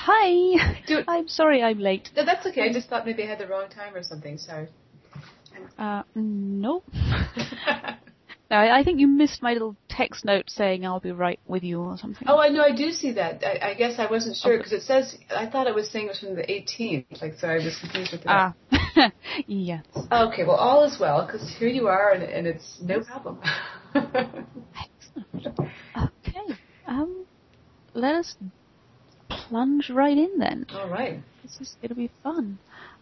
Hi. I'm sorry I'm late. No, that's okay. I just thought maybe I had the wrong time or something. Sorry. No. No, I think you missed my little text note saying I'll be right with you or something. Oh, I know. I do see that. I guess I wasn't sure because it says, I thought it was saying it was from the 18th. Like, so I was confused with that. Yes. Okay, well, all is well because here you are and it's no problem. Excellent. Okay. Let us plunge right in then. All right. This is going to be fun.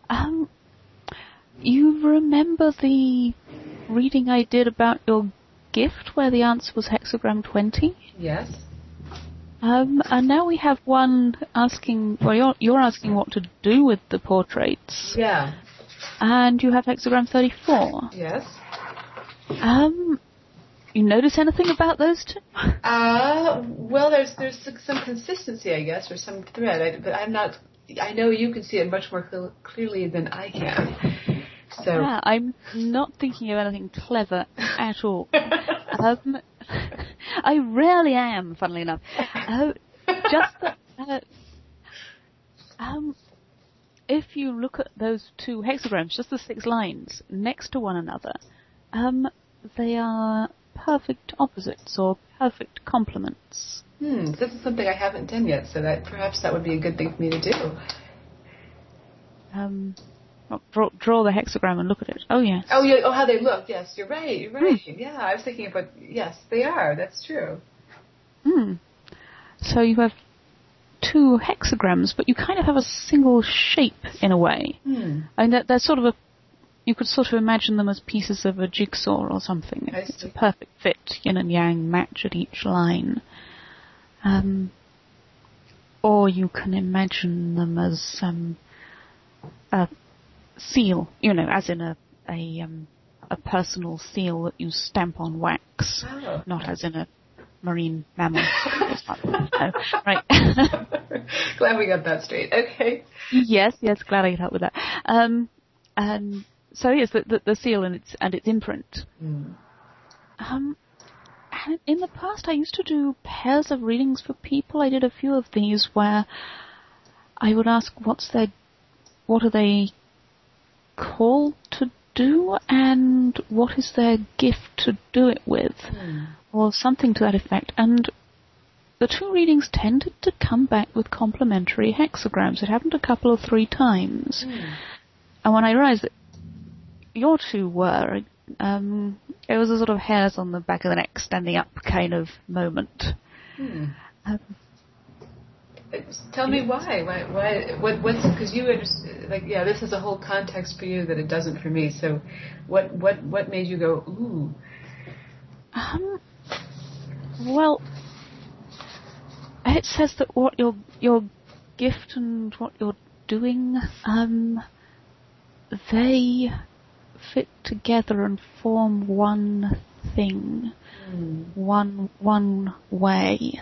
You remember the reading I did about your gift where the answer was hexagram 20? Yes. And now we have one asking, well, you're asking what to do with the portraits. Yeah. And you have hexagram 34. Yes. You notice anything about those two? Well, there's some consistency, I guess, or some thread, but I'm not. I know you can see it much more clearly than I can. So yeah, I'm not thinking of anything clever at all. I rarely am, funnily enough. Just that, if you look at those two hexagrams, just the 6 lines next to one another, they are perfect opposites or perfect complements. This is something I haven't done yet, so that perhaps that would be a good thing for me to do. Draw the hexagram and look at it. Oh, yes. Oh, yeah. Oh, how they look. Yes, you're right. You're right. Yeah, I was thinking about, yes, they are. That's true. So you have 2 hexagrams, but you kind of have a single shape in a way. And they're sort of you could sort of imagine them as pieces of a jigsaw or something. It's a perfect fit, yin and yang match at each line. Or you can imagine them as a seal, as in a personal seal that you stamp on wax, not as in a marine mammal. Right. Glad we got that straight. Okay. Yes, glad I could help with that. And so yes, the seal and its imprint. And in the past, I used to do pairs of readings for people. I did a few of these where I would ask what are they called to do, and what is their gift to do it with, or something to that effect. And the 2 readings tended to come back with complementary hexagrams. It happened a couple or 3 times. And when I realized that your 2 were, it was a sort of hairs on the back of the neck standing up kind of moment. Tell me why. What's because you this is a whole context for you that it doesn't for me. So, what made you go ooh? Well, it says that what your gift and what you're doing, they fit together and form one thing, one way.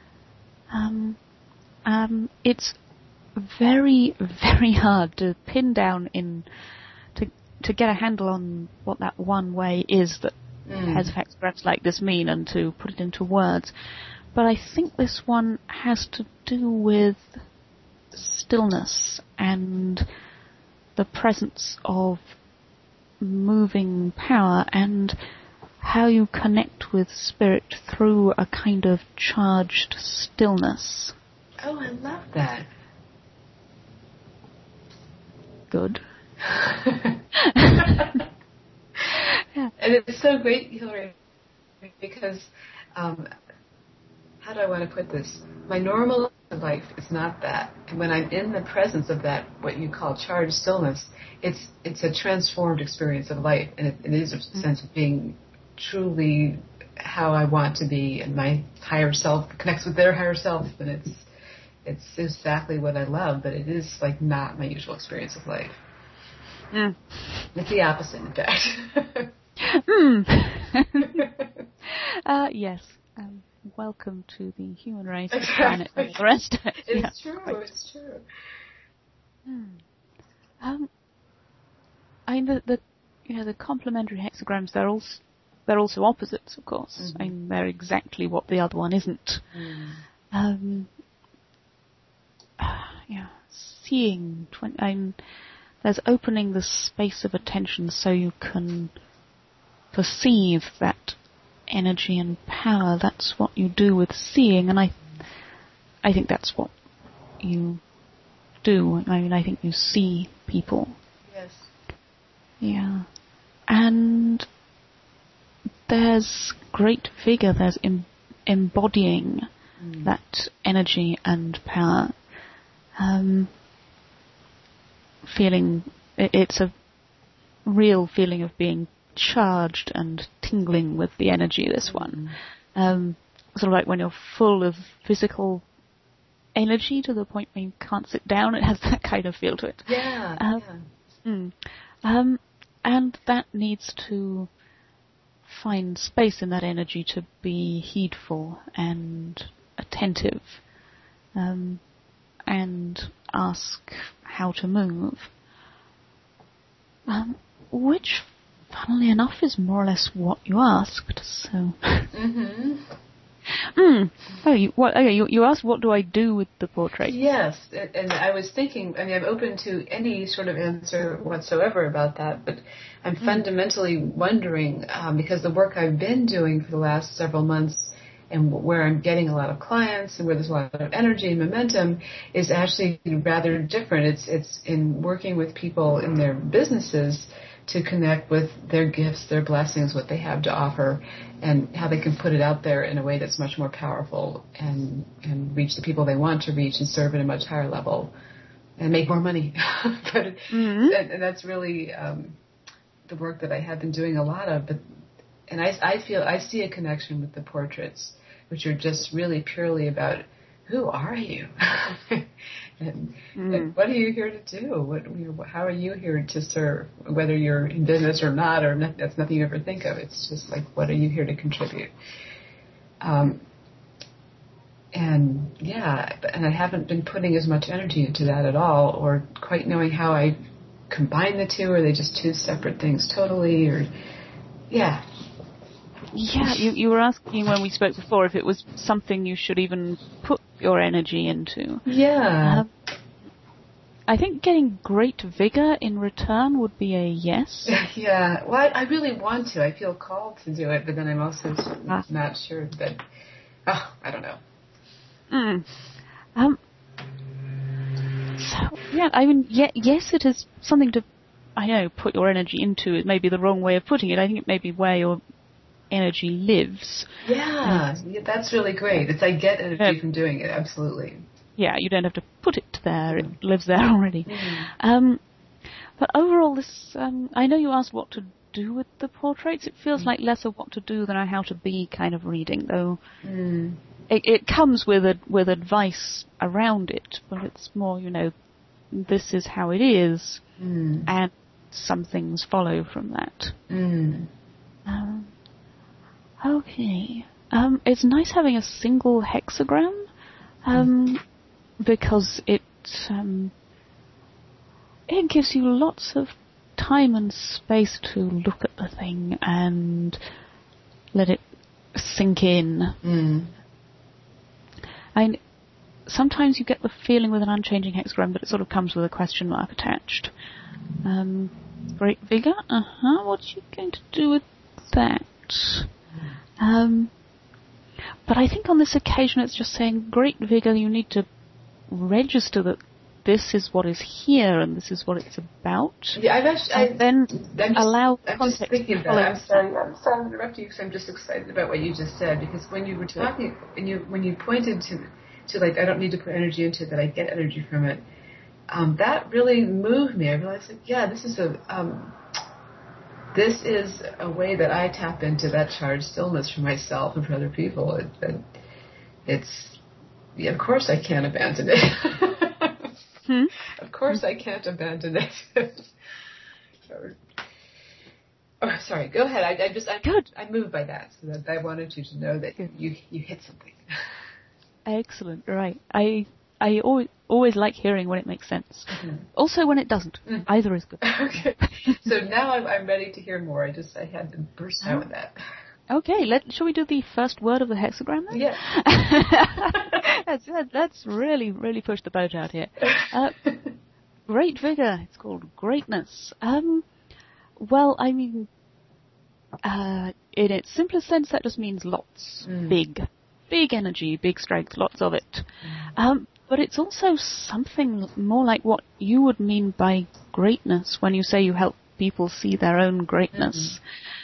It's very, very hard to pin down to get a handle on what that one way is that has hexagrams like this mean, and to put it into words. But I think this one has to do with stillness and the presence of moving power, and how you connect with spirit through a kind of charged stillness. Oh, I love that. Good. Yeah. And it's so great, Hillary, because how do I want to put this? My normal life is not that. And when I'm in the presence of that, what you call charged stillness, it's a transformed experience of life, and it is a sense of being truly how I want to be, and my higher self connects with their higher self, and it's exactly what I love, but it is like not my usual experience of life. It's the opposite, in fact. Yes. Welcome to the human race, the planet, and the rest of it. It's true. Right. It's true. I mean, the complementary hexagrams, they're also opposites, of course. I mean, they're seeing. There's opening the space of attention so you can perceive that energy and power. That's what you do with seeing, and I think that's what you do. I mean, I think you see people. Yes. Yeah. And there's great vigor, there's embodying that energy and power. It's a real feeling of being charged and tingling with the energy, this one. Sort of like when you're full of physical energy to the point where you can't sit down, it has that kind of feel to it. Yeah. And that needs to find space in that energy to be heedful and attentive, and ask how to move. Which, funnily enough, is more or less what you asked. So. Oh, you asked, what do I do with the portrait? Yes, and I was thinking, I mean, I'm open to any sort of answer whatsoever about that, but I'm fundamentally wondering, because the work I've been doing for the last several months and where I'm getting a lot of clients and where there's a lot of energy and momentum is actually rather different. It's in working with people in their businesses to connect with their gifts, their blessings, what they have to offer, and how they can put it out there in a way that's much more powerful and reach the people they want to reach and serve at a much higher level and make more money. And that's really the work that I have been doing a lot of. And I see a connection with the portraits, which are just really purely about who are you? and what are you here to do? How are you here to serve? Whether you're in business or not, that's nothing you ever think of. It's just like, what are you here to contribute? And I haven't been putting as much energy into that at all, or quite knowing how I combine the two. Or are they just two separate things totally? Yeah, you were asking when we spoke before if it was something you should even put your energy into. Yeah. I think getting great vigor in return would be a yes. Yeah. Well, I really want to. I feel called to do it, but then I'm also not sure that... I don't know. So, yeah, I mean, yes, it is something to, put your energy into. It may be the wrong way of putting it. I think it may be where your energy lives. Yeah, that's really great. I get energy from doing it, absolutely. Yeah, you don't have to put it there. It lives there already. But overall, this, I know you asked what to do with the portraits. It feels like less of what to do than a how to be kind of reading, though. It comes with advice around it, but it's more, this is how it is, and some things follow from that. Okay. It's nice having a single hexagram, because it gives you lots of time and space to look at the thing and let it sink in. Sometimes you get the feeling with an unchanging hexagram that it sort of comes with a question mark attached. Great vigor? What are you going to do with that? But I think on this occasion it's just saying, great vigor, you need to register that this is what is here and this is what it's about. Yeah, I'm just thinking about it. I'm sorry to interrupt you because I'm just excited about what you just said, because when you were talking, when you pointed to like, I don't need to put energy into it, that I get energy from it, that really moved me. I realized, this is a way that I tap into that charged stillness for myself and for other people. Of course I can't abandon it. Of course I can't abandon it. Sorry, go ahead. I'm moved by that, so that I wanted you to know that you hit something. Excellent, right. I always like hearing when it makes sense. Also when it doesn't. Either is good. Okay. So now I'm ready to hear more. I had to burst out with that. Okay, shall we do the first word of the hexagram then? Yeah. That's really, really pushed the boat out here. Great vigor. It's called greatness. Well, I mean, in its simplest sense, that just means lots. Big energy, big strength, lots of it. But it's also something more like what you would mean by greatness when you say you help people see their own greatness.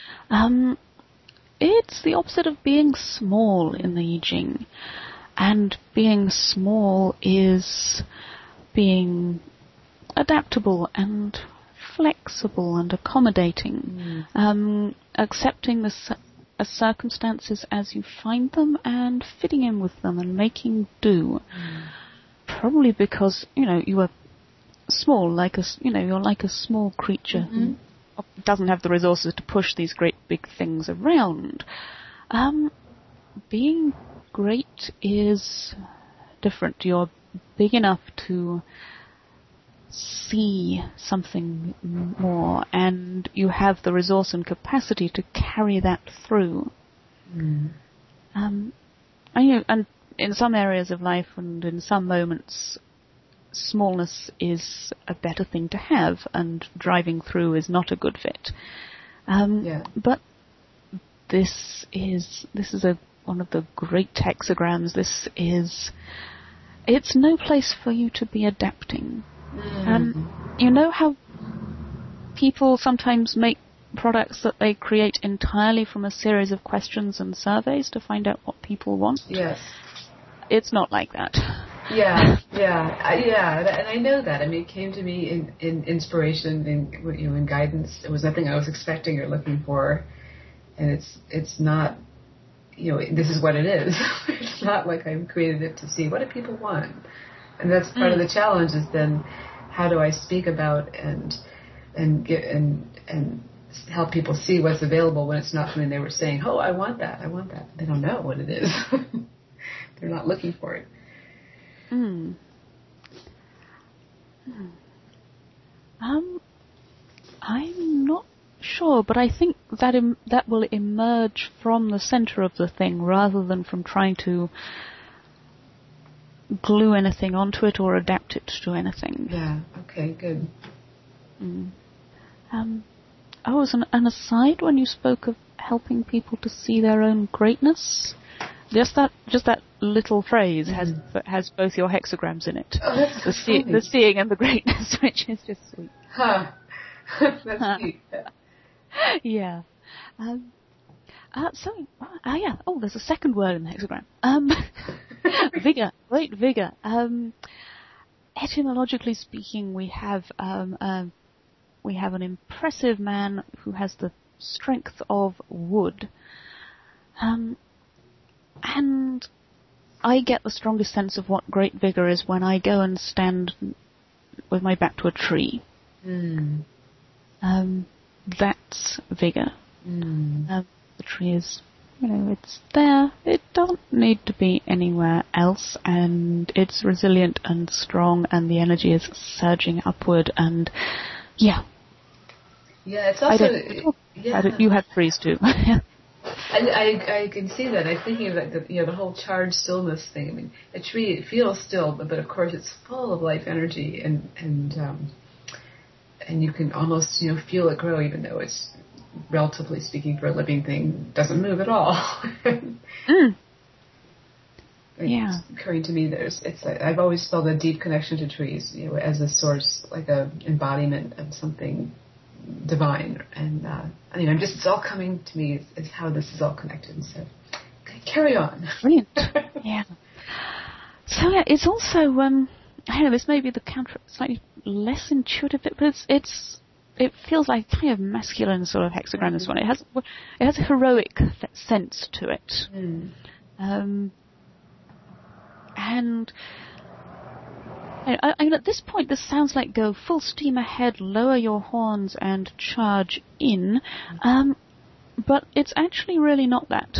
It's the opposite of being small in the I Ching. And being small is being adaptable and flexible and accommodating, accepting the circumstances as you find them and fitting in with them and making do. Probably because, you are small, you're like a small creature who doesn't have the resources to push these great big things around. Being great is different. You're big enough to see something more, and you have the resource and capacity to carry that through. And in some areas of life and in some moments, smallness is a better thing to have, and driving through is not a good fit. But this is one of the great hexagrams. It's no place for you to be adapting. You know how people sometimes make products that they create entirely from a series of questions and surveys to find out what people want? Yes. It's not like that. Yeah, and I know that. I mean, it came to me in inspiration, in guidance. It was nothing I was expecting or looking for, and it's not, this is what it is. It's not like I created it to see what do people want, and that's part of the challenge. Is then how do I speak about and help people see what's available when it's not something they were saying. Oh, I want that. They don't know what it is. They're not looking for it. I'm not sure, but I think that will emerge from the center of the thing rather than from trying to glue anything onto it or adapt it to anything. Yeah. Okay. Good. As an aside, when you spoke of helping people to see their own greatness, just that little phrase has both your hexagrams in it. Oh, that's the seeing and the greatness, which is just sweet. Huh. That's sweet. Yeah. There's a second word in the hexagram. Vigor, great vigor. Etymologically speaking, we have an impressive man who has the strength of wood. And I get the strongest sense of what great vigor is when I go and stand with my back to a tree. That's vigor. The tree is, it's there. It doesn't need to be anywhere else, and it's resilient and strong, and the energy is surging upward, and yeah, it's also you have trees too. I can see that. I'm thinking of the whole charged stillness thing. I mean, a tree, it feels still, but of course it's full of life energy, and you can almost feel it grow, even though it's, relatively speaking, for a living thing, doesn't move at all. It's occurring to me I've always felt a deep connection to trees, as a source, like a embodiment of something divine. And anyway, it's all coming to me is how this is all connected. And so, carry on. Brilliant. Yeah. So it's also this may be the counter, slightly less intuitive bit, but it feels like kind of masculine sort of hexagram. This one, it has a heroic sense to it, and I mean, at this point, this sounds like go full steam ahead, lower your horns, and charge in. But it's actually really not that.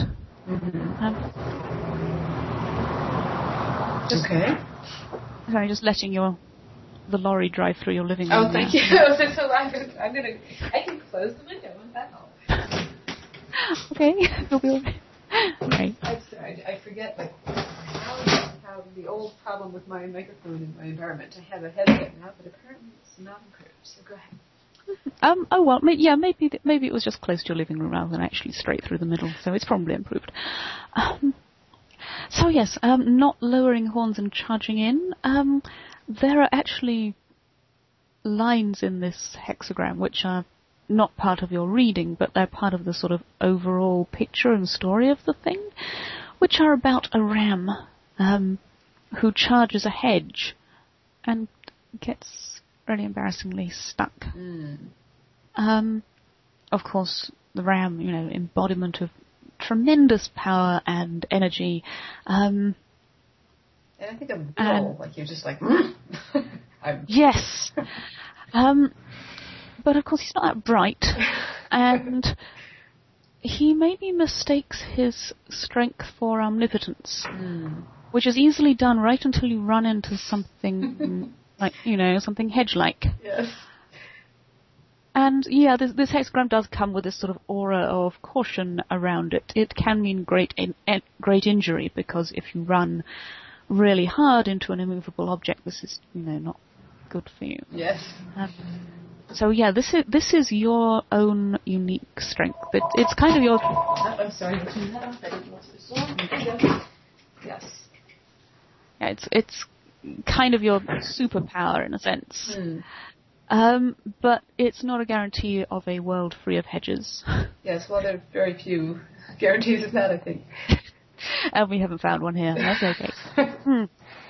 Okay. Sorry, just letting the lorry drive through your living room. Oh, thank you. So I can close the window. Won't that help? Okay, you'll be all right. Right. I'm sorry, I forget, like, how the old problem with my microphone in my environment. I have a headset now, but apparently it's not improved, so go ahead. Oh well, maybe it was just close to your living room rather than actually straight through the middle, so it's probably improved. So yes, not lowering horns and charging in. There are actually lines in this hexagram which are not part of your reading, but they're part of the sort of overall picture and story of the thing, which are about a ram who charges a hedge and gets really embarrassingly stuck. Of course, the ram, embodiment of tremendous power and energy. And I think of Bill, like you're just like, Yes. But of course he's not that bright, and he maybe mistakes his strength for omnipotence, which is easily done right until you run into something like, something hedge-like. Yes. And this hexagram does come with this sort of aura of caution around it. It can mean great injury, because if you run really hard into an immovable object, this is, not good for you. Yes. So this is your own unique strength. It's kind of your. I'm sorry. Yes. Yeah, it's kind of your superpower in a sense. But it's not a guarantee of a world free of hedges. Yes, well, there are very few guarantees of that, I think. And we haven't found one here. That's okay.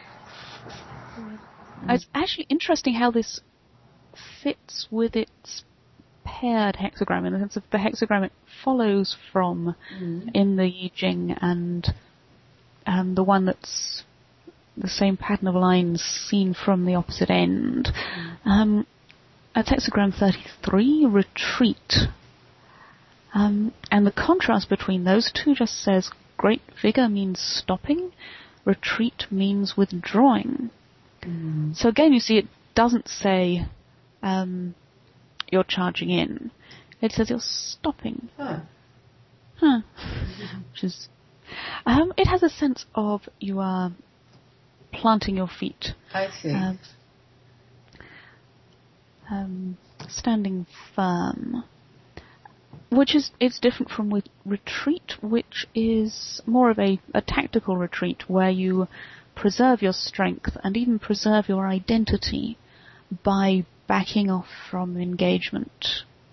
It's actually interesting how this fits with its paired hexagram, in the sense of the hexagram it follows from in the I Ching, and the one that's the same pattern of lines seen from the opposite end. That's hexagram 33, retreat. And the contrast between those two just says great vigor means stopping, retreat means withdrawing. So again, you see, it doesn't say you're charging in. It says you're stopping. Which is, it has a sense of you are planting your feet. I see. Standing firm. Which is, it's different from with retreat, which is more of a tactical retreat where you preserve your strength and even preserve your identity by backing off from engagement.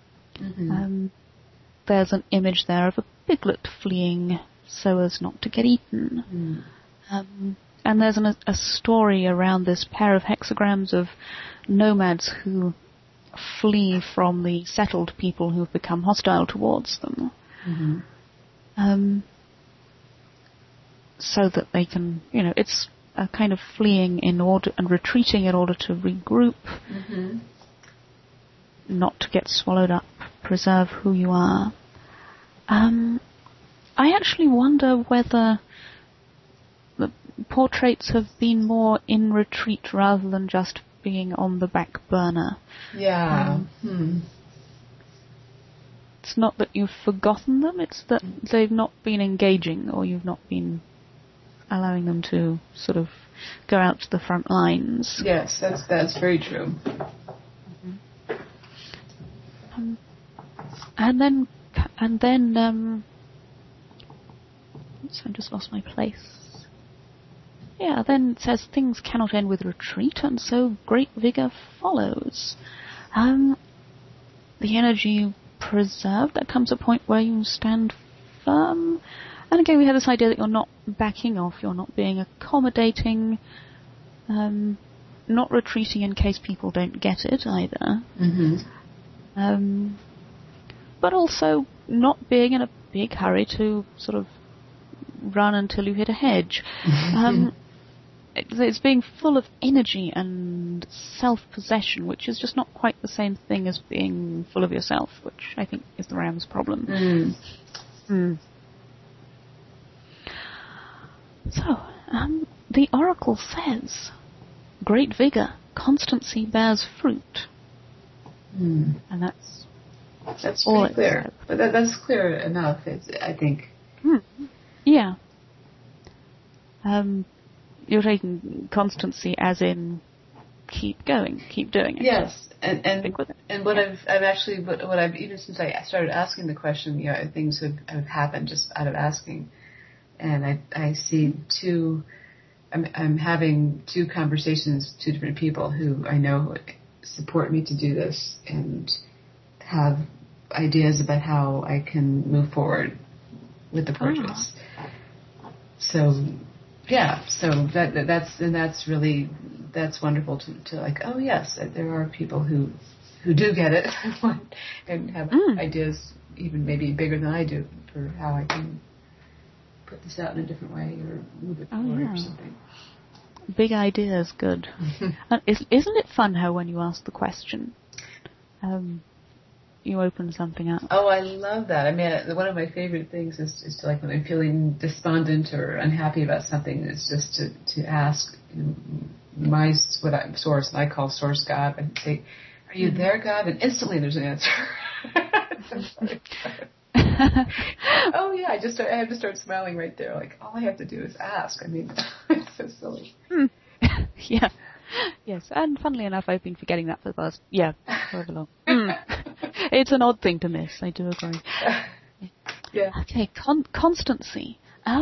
There's an image there of a piglet fleeing so as not to get eaten. And there's a story around this pair of hexagrams of nomads who flee from the settled people who have become hostile towards them. So that they can, it's a kind of fleeing in order and retreating in order to regroup, not to get swallowed up, preserve who you are. I actually wonder whether the portraits have been more in retreat rather than just being on the back burner. Yeah. It's not that you've forgotten them, it's that they've not been engaging, or you've not been allowing them to sort of go out to the front lines. Yes, that's very true. And then, oops, I just lost my place. Yeah, then it says things cannot end with retreat, and so great vigor follows. The energy preserved, there comes a point where you stand firm. And again, we have this idea that you're not backing off, you're not being accommodating, not retreating in case people don't get it either. But also not being in a big hurry to sort of run until you hit a hedge. It's being full of energy and self-possession, which is just not quite the same thing as being full of yourself, which I think is the ram's problem. So, the oracle says, great vigor, constancy bears fruit. And that's That's pretty clear. But that's clear enough, I think. Yeah. You're taking constancy as in keep going, keep doing it. Yes, and what I've even since I started asking the question, things have happened just out of asking, and I see I'm having two conversations, two different people who I know support me to do this and have ideas about how I can move forward with the portraits. So that's wonderful to like, oh yes, there are people who do get it and have ideas even maybe bigger than I do for how I can put this out in a different way or move it forward or something. Big ideas, good. Isn't it fun how when you ask the question, you open something up? Oh, I love that. I mean, one of my favorite things is to, like, when I'm feeling despondent or unhappy about something, is just to ask my source, and I call source God, and say, "Are you there, God?" And instantly there's an answer. Oh yeah, I have to start smiling right there. Like, all I have to do is ask. I mean, it's so silly. Yeah. Yes, and funnily enough, I've been forgetting that for the past, however long. It's an odd thing to miss, I do agree. Yeah. Okay, constancy.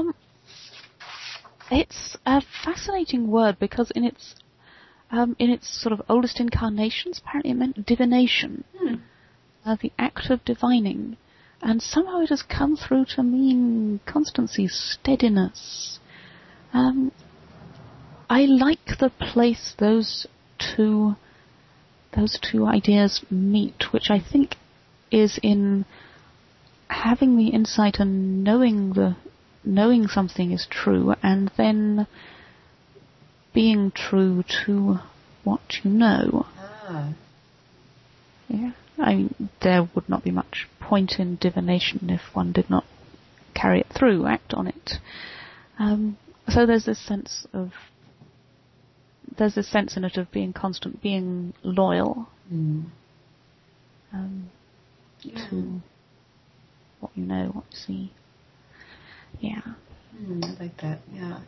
It's a fascinating word because in its sort of oldest incarnations, apparently it meant divination, the act of divining, and somehow it has come through to mean constancy, steadiness. I like the place those two ideas meet, which I think is in having the insight and knowing something is true, and then being true to what you know. Yeah, I mean, there would not be much point in divination if one did not carry it through, act on it. So there's this sense in it of being constant, being loyal to what you know, what you see. Yeah. I like that. Yeah.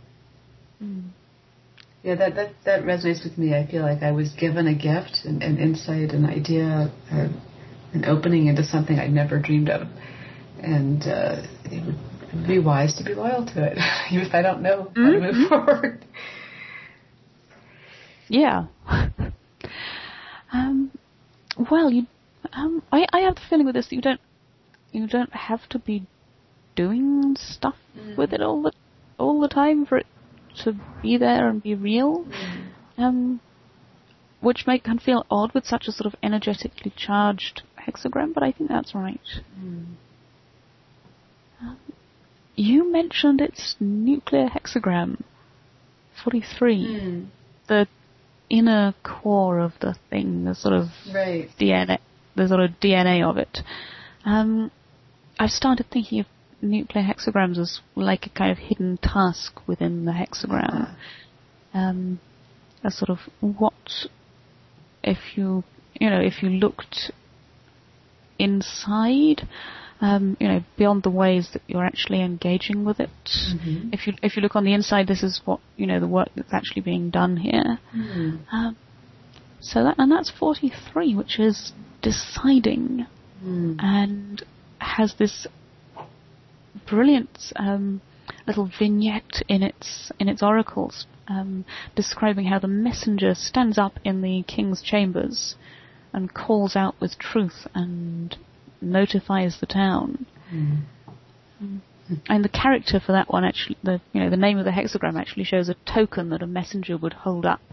Yeah, that resonates with me. I feel like I was given a gift, an insight, an idea, an opening into something I'd never dreamed of, and it would be wise to be loyal to it, even if I don't know how to move forward. Yeah. Well, I have the feeling with this that you don't have to be doing stuff with it all the time for it to be there and be real. Which can feel odd with such a sort of energetically charged hexagram, but I think that's right. You mentioned its nuclear hexagram 43. The inner core of the thing, the sort of DNA, the sort of DNA of it. I've started thinking of nuclear hexagrams as like a kind of hidden task within the hexagram. A sort of what if you looked inside, beyond the ways that you're actually engaging with it. If you look on the inside, this is what, the work that's actually being done here. So that's 43, which is deciding, and has this brilliant little vignette in its oracles, describing how the messenger stands up in the king's chambers and calls out with truth and notifies the town. And the character for that one, actually, the name of the hexagram actually shows a token that a messenger would hold up.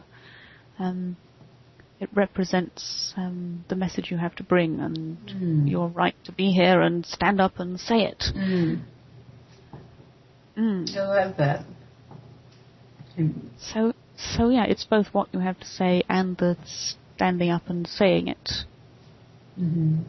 It represents the message you have to bring and your right to be here and stand up and say it. I love that. So yeah, it's both what you have to say and the standing up and saying it.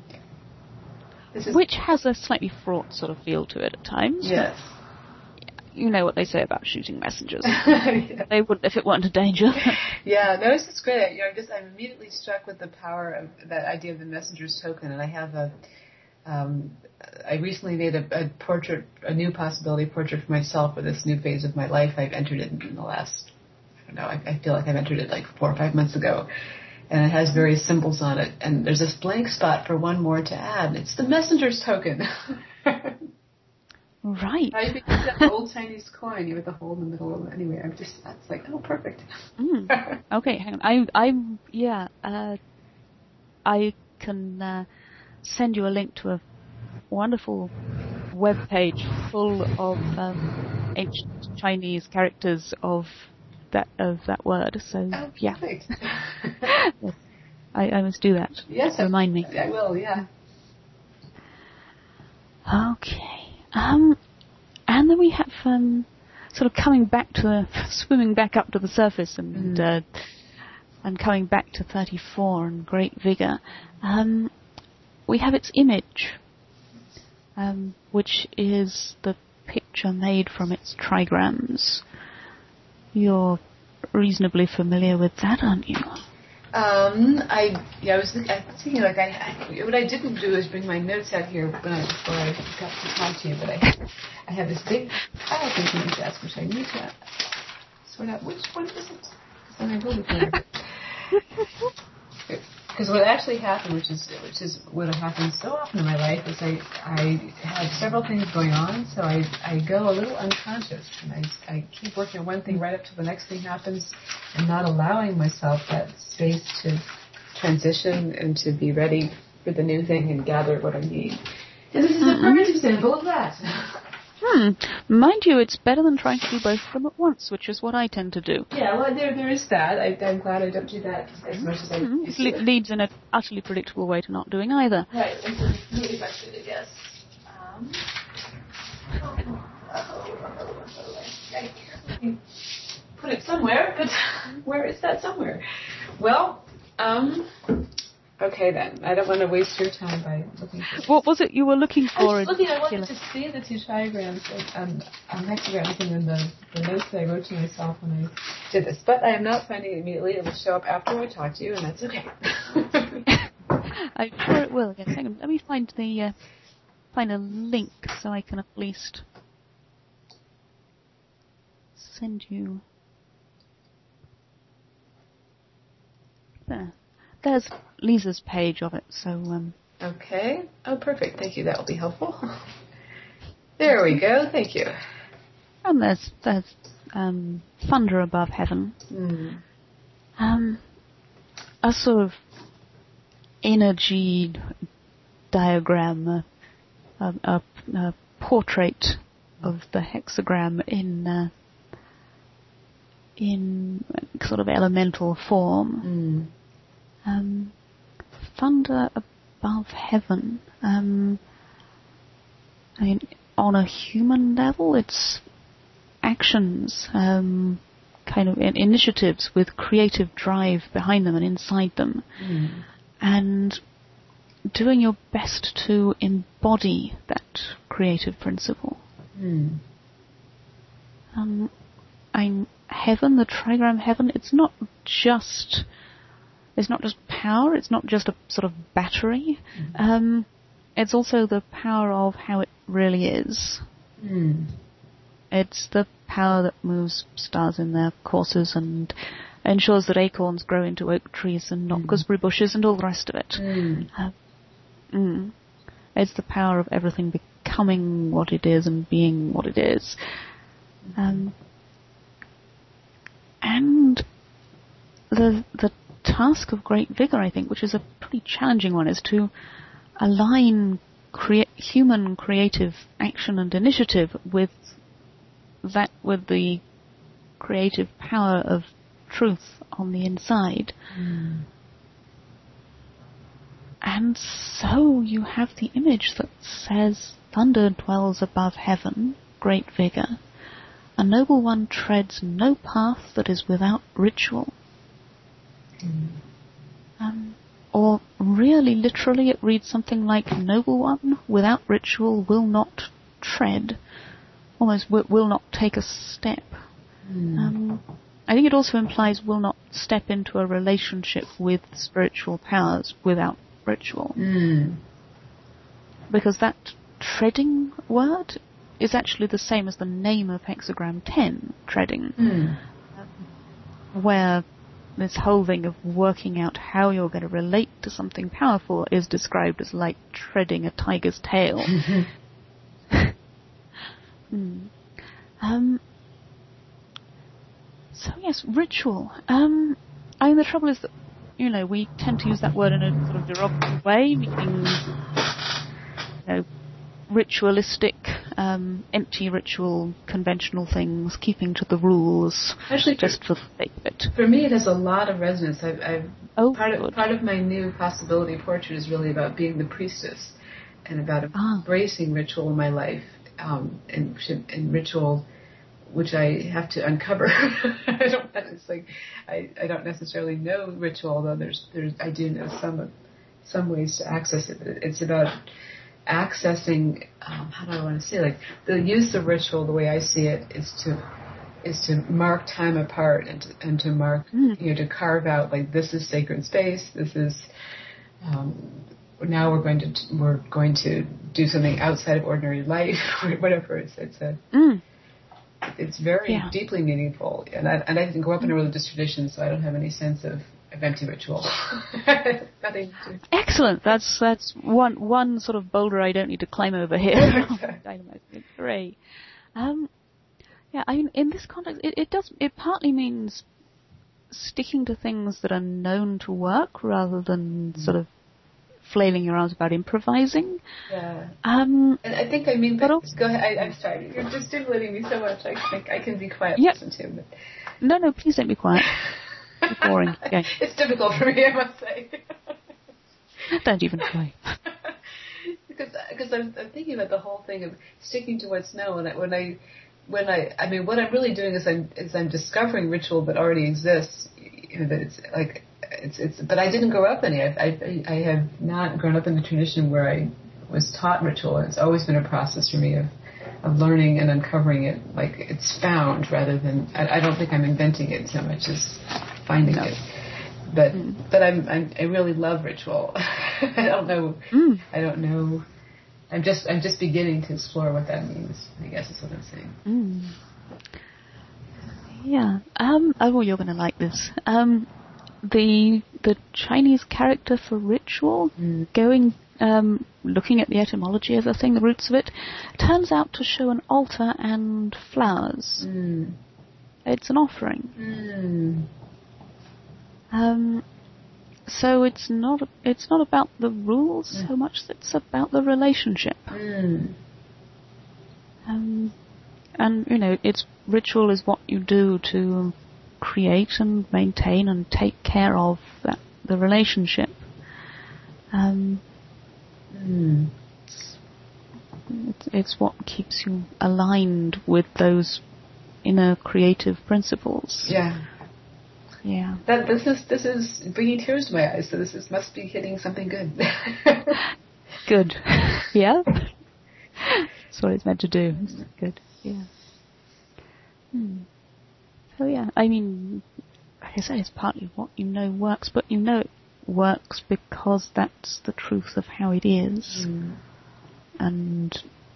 Which has a slightly fraught sort of feel to it at times. Yes. you know what they say about shooting messengers. Yeah. They wouldn't if it weren't a danger. Yeah, no, it's just great. I'm immediately struck with the power of that idea of the messenger's token, and I have I recently made a portrait, a new possibility portrait for myself for this new phase of my life. I've entered it in the last, I feel like I've entered it like 4 or 5 months ago. And it has various symbols on it. And there's this blank spot for one more to add. It's the messenger's token. Right. I think it's that old Chinese coin with the hole in the middle. Anyway, that's like, oh, perfect. Okay, hang on. I can send you a link to a wonderful web page full of ancient Chinese characters of that word. So yeah. Perfect. Yes, I must do that. Yes, remind me. I will. Yeah. Okay. And then we have sort of coming back swimming back up to the surface and coming back to 34 and great vigor. We have its image, which is the picture made from its trigrams. You're reasonably familiar with that, aren't you? I was thinking like what I didn't do is bring my notes out here before I got to talk to you, but I have this big pile of things on my desk which I need to sort out. Which one is it? Because then I will be clear. Because what actually happened, which is what happens so often in my life, is I have several things going on, so I go a little unconscious, and I keep working on one thing right up till the next thing happens, and not allowing myself that space to transition and to be ready for the new thing and gather what I need. And this is a perfect example of that. Mind you, it's better than trying to do both of them at once, which is what I tend to do. Yeah, well, there is that. I'm glad I don't do that as much as I used to. It leads in an utterly predictable way to not doing either. Right, and so completely frustrated, yes. I carefully put it somewhere, but where is that somewhere? Well, okay then. I don't want to waste your time by looking for this. What was it you were looking for? I wanted to see the 2 trigrams and hexagrams and then the notes that I wrote to myself when I did this. But I am not finding it immediately. It will show up after I talk to you, and that's okay. I'm sure it will. Again, hang on. Let me find a link so I can at least send you. There. There's Lisa's page of it, so... Okay. Oh, perfect. Thank you. That will be helpful. There we go. Thank you. And there's Thunder Above Heaven. A sort of energy diagram, a portrait of the hexagram in sort of elemental form. Thunder Above Heaven. I mean, on a human level, it's actions, kind of initiatives with creative drive behind them and inside them, and doing your best to embody that creative principle. Heaven, the trigram heaven, it's not just power, it's not just a sort of battery, it's also the power of how it really is. It's the power that moves stars in their courses and ensures that acorns grow into oak trees and not gooseberry bushes and all the rest of it. It's the power of everything becoming what it is and being what it is. And the task of great vigor, I think, which is a pretty challenging one, is to align human creative action and initiative with the creative power of truth on the inside. And so you have the image that says, thunder dwells above heaven, great vigor. A noble one treads no path that is without ritual. Or really, literally, it reads something like, noble one without ritual will not tread. almost will not take a step. I think it also implies will not step into a relationship with spiritual powers without ritual. Because that treading word is actually the same as the name of hexagram 10, treading, where this whole thing of working out how you're going to relate to something powerful is described as like treading a tiger's tail. So yes, ritual. I mean, the trouble is that, we tend to use that word in a sort of derogatory way, meaning, ritualistic, empty ritual, conventional things, keeping to the rules, actually, just for the sake of it. For me, it has a lot of resonance. Part of my new possibility portrait is really about being the priestess and about embracing ritual in my life, and ritual which I have to uncover. I don't necessarily know ritual, although I do know some ways to access it. It's about accessing, how do I want to say, like the use of ritual, the way I see it, is to mark time apart and to mark, to carve out, like, this is sacred space, this is, now we're going to do something outside of ordinary life, or whatever. It's very deeply meaningful, and I didn't grow up in a religious tradition, so I don't have any sense of empty ritual. Nothing to... Excellent. That's one sort of boulder I don't need to climb over here. Dynamite. Great. I mean, in this context, it partly means sticking to things that are known to work rather than sort of flailing your arms about improvising. Yeah. And I think I mean, go ahead. I'm sorry. You're just stimulating me so much. I think I can be quiet and listen to. But... No, please don't be quiet. It's boring. Okay. It's difficult for me, I must say. Don't even try. Because I'm thinking about the whole thing of sticking to what's known. I mean, what I'm really doing is I'm discovering ritual that already exists. That it's like. But I didn't grow up in it. I have not grown up in the tradition where I was taught ritual. It's always been a process for me of learning and uncovering it. Like, it's found rather than, I don't think I'm inventing it so much as finding it. But I really love ritual. I don't know. I'm just beginning to explore what that means, I guess is what I'm saying. Yeah. Oh, you're going to like this. The Chinese character for ritual, looking at the etymology of the thing, the roots of it, turns out to show an altar and flowers. It's an offering. So it's not about the rules so much as it's about the relationship. And it's ritual is what you do to create and maintain and take care of the relationship. It's what keeps you aligned with those inner creative principles. Yeah. Yeah. This is bringing tears to my eyes. So this must be hitting something good. Good. Yeah. That's what it's meant to do. Good. Yeah. So yeah, I mean, like I say, it's partly what works, but it works because that's the truth of how it is. And,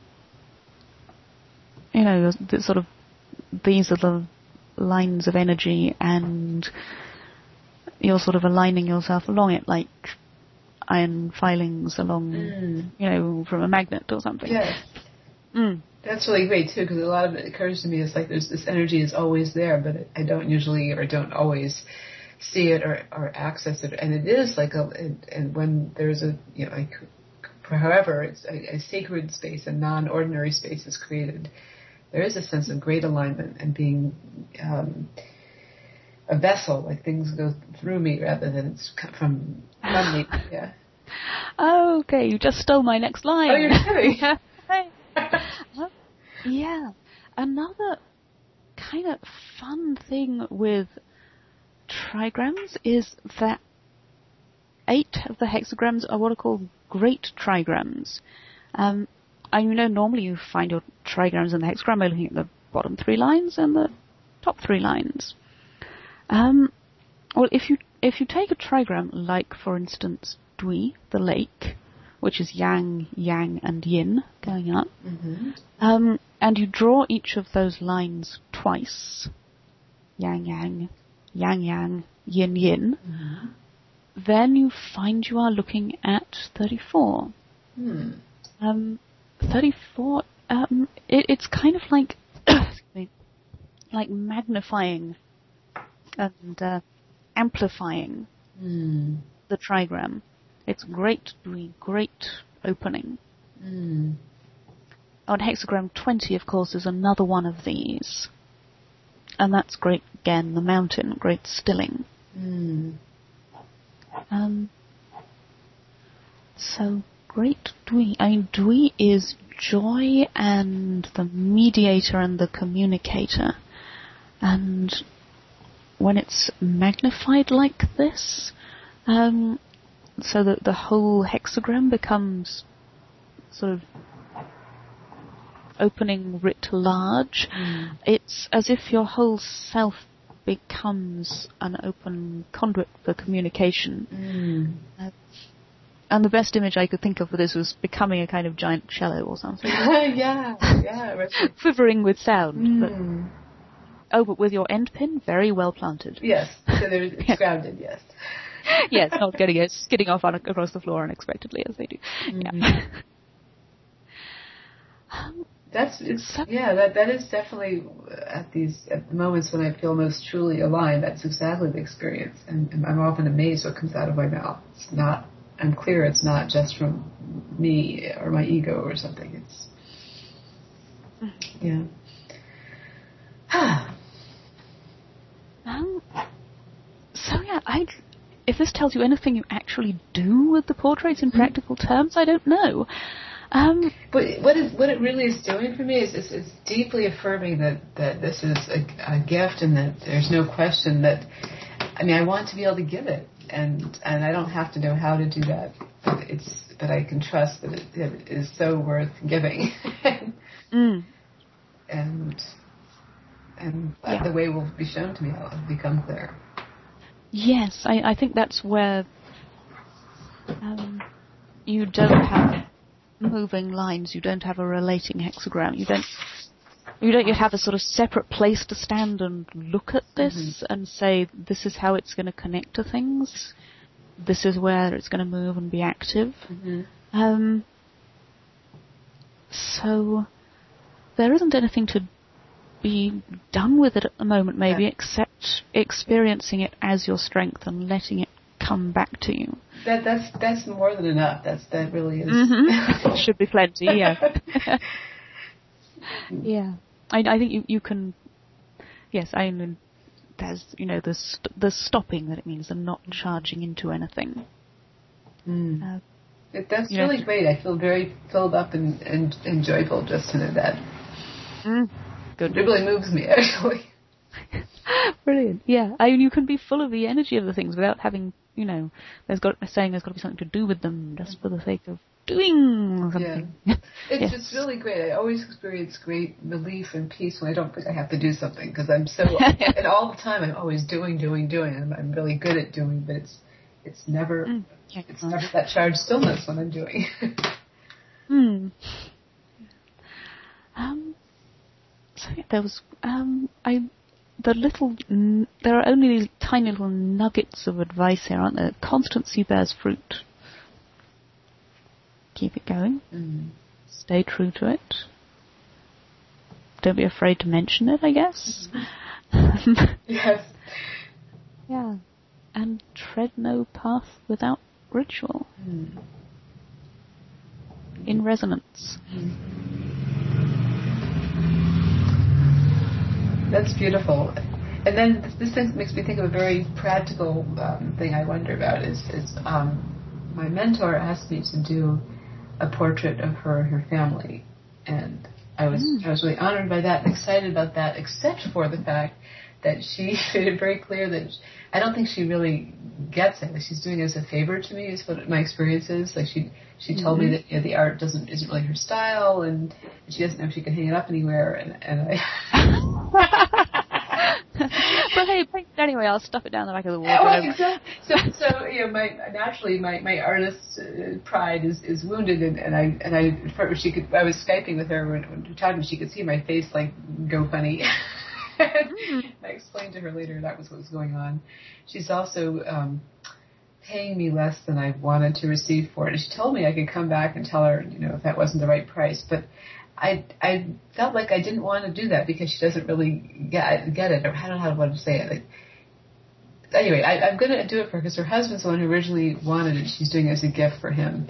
the sort of, these are the lines of energy, and you're sort of aligning yourself along it, like iron filings along, from a magnet or something. Yes. That's really great too, because a lot of it occurs to me as like there's this energy is always there, but I don't usually or don't always see it or access it, and it is like and when there's however it's a sacred space, a non-ordinary space is created, there is a sense of great alignment and being a vessel, like things go through me rather than it's from me. Yeah. Okay, you just stole my next line. Oh, you're kidding. Yeah. Another kind of fun thing with trigrams is that 8 of the hexagrams are what are called great trigrams. normally you find your trigrams in the hexagram by looking at the bottom 3 lines and the top 3 lines. Well, if you take a trigram like, for instance, Dui, the lake, which is yang, yang, and yin going up, and you draw each of those lines twice, yang, yang, yang, yang, yin, yin, then you find you are looking at 34. 34, it's kind of like, like magnifying and amplifying the trigram. It's great opening. On hexagram 20, of course, is another one of these. And that's great, again, the mountain, great stilling. So, great Dui. I mean, Dui is joy and the mediator and the communicator. And when it's magnified like this, so that the whole hexagram becomes sort of opening writ large, it's as if your whole self becomes an open conduit for communication. And the best image I could think of for this was becoming a kind of giant cello or something. Yeah. Quivering with sound. But with your end pin very well planted. Yes, so it's grounded, yes. Yes, not getting it skidding off across the floor unexpectedly as they do. Yeah. That is definitely at the moments when I feel most truly aligned. That's exactly the experience, and I'm often amazed what comes out of my mouth. I'm clear it's not just from me or my ego or something. It's if this tells you anything you actually do with the portraits in practical terms, I don't know. But what it really is doing for me is deeply affirming that this is a gift, and that there's no question that, I want to be able to give it, and I don't have to know how to do that, but I can trust that it is so worth giving. And the way will be shown to me. I'll become clear. Yes, I think that's where you don't have moving lines, you don't have a relating hexagram, you have a sort of separate place to stand and look at this and say, this is how it's going to connect to things, this is where it's going to move and be active. So there isn't anything to be done with it at the moment, maybe, except experiencing it as your strength and letting it come back to you. That's more than enough. That really is. Should be plenty. Yeah. Yeah. I think you can. Yes, I mean, there's the stopping that it means, the not charging into anything. That's really great. I feel very filled up and joyful just to know that. Good. It really moves me, actually. Brilliant. Yeah. I mean, you can be full of the energy of the things without having, there's got to be something to do with them just for the sake of doing something. Yeah. It's just really great. I always experience great relief and peace when I don't think I have to do something, because I'm so, and all the time I'm always doing. I'm really good at doing, but it's never that charged stillness when I'm doing. So there was, there are only these tiny little nuggets of advice here, aren't there? Constancy bears fruit. Keep it going. Stay true to it. Don't be afraid to mention it, I guess. Yes. Yeah. And tread no path without ritual. In resonance. That's beautiful. And then this thing makes me think of a very practical thing I wonder about is my mentor asked me to do a portrait of her and her family, and I was really honored by that and excited about that, except for the fact that she made it very clear that I don't think she really gets it. She's doing it as a favor to me, is what my experience is. Like she told me that the art isn't really her style, and she doesn't know if she can hang it up anywhere. And I. But hey, anyway, I'll stuff it down the back of the wall. Well, exactly. So my artist pride is wounded, and I I was Skyping with her when talking, she could see my face like go funny. I explained to her later that was what was going on. She's also paying me less than I wanted to receive for it. And she told me I could come back and tell her, if that wasn't the right price. But I felt like I didn't want to do that because she doesn't really get it, or I don't know how to say it. Like, anyway, I'm going to do it for her because her husband's the one who originally wanted it. She's doing it as a gift for him.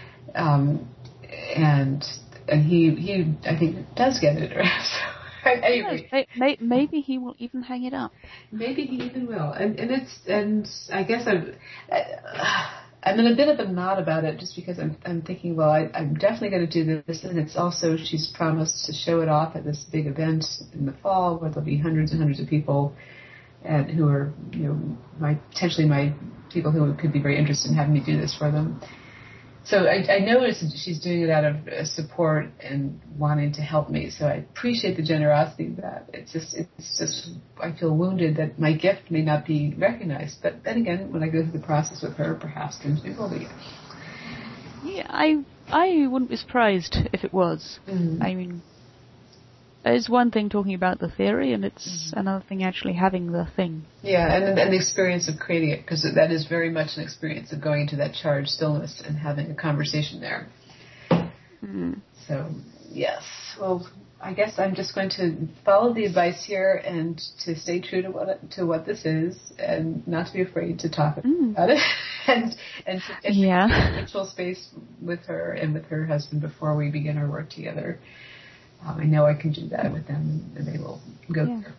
And he I think does get it. So. Anyway, maybe he will even hang it up. Maybe he even will, and I guess I'm in a bit of a knot about it, just because I'm thinking, well, I'm definitely going to do this, and it's also she's promised to show it off at this big event in the fall where there'll be hundreds and hundreds of people, and who are potentially my people who could be very interested in having me do this for them. So I noticed she's doing it out of support and wanting to help me. So I appreciate the generosity of that. It's just I feel wounded that my gift may not be recognized. But then again, when I go through the process with her, perhaps things will be. Yeah, I wouldn't be surprised if it was. Mm-hmm. I mean, it's one thing talking about the theory, and it's another thing actually having the thing. Yeah, and the experience of creating it, because that is very much an experience of going into that charged stillness and having a conversation there. Mm. So, yes. Well, I guess I'm just going to follow the advice here and to stay true to what this is, and not to be afraid to talk about it, and to ritual space with her and with her husband before we begin our work together. I know I can do that with them, and they will go there.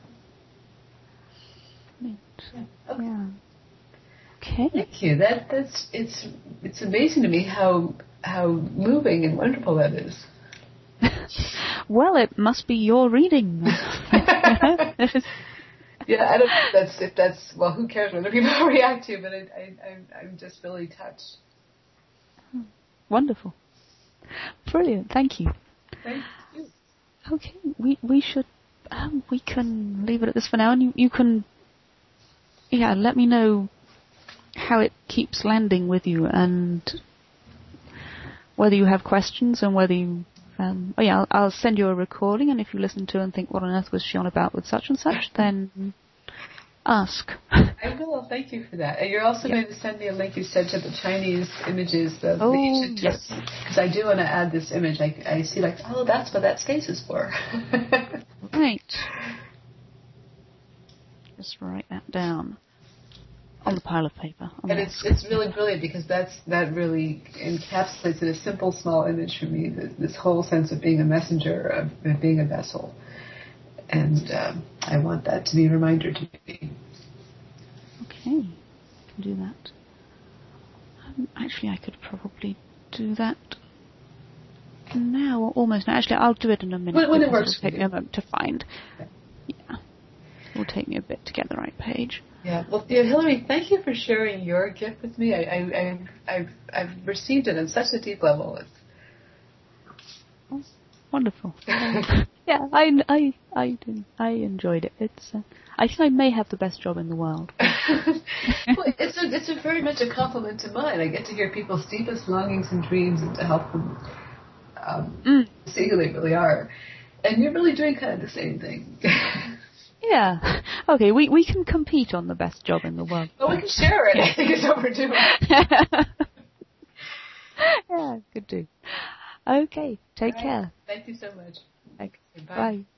Okay. Yeah. Okay. Thank you. It's amazing to me how moving and wonderful that is. Well, it must be your reading. Yeah, I don't know if that's well, who cares what other people react to, but I'm just really touched. Wonderful. Brilliant. Thank you. Thank you. Okay, we should we can leave it at this for now, and you can let me know how it keeps landing with you, and whether you have questions, and whether you I'll send you a recording, and if you listen to it and think, what on earth was she on about with such and such, then ask. I will. Thank you for that. And you're also going to send me a link, you said, to the Chinese images. Yes. Because I do want to add this image. I see that's what that space is for. Right. Just write that down on the pile of paper. And it's really brilliant, because that really encapsulates in a simple, small image for me this whole sense of being a messenger, of being a vessel. And I want that to be a reminder to me. Okay, I can do that. Actually, I could probably do that now, or almost now. Actually, I'll do it in a minute. When it works. It'll take me a moment to find. Okay. Yeah, it will take me a bit to get the right page. Yeah. Well, Hilary, thank you for sharing your gift with me. I've received it on such a deep level. Oh, wonderful. Yeah, I enjoyed it. I think I may have the best job in the world. Well, it's a very much a compliment to mine. I get to hear people's deepest longings and dreams, and to help them see who they really are. And you're really doing kind of the same thing. Yeah. Okay, we can compete on the best job in the world. Well, we can share it. I think it's overdue. Yeah, could do. Okay, take care. Thank you so much. Okay, bye. Bye.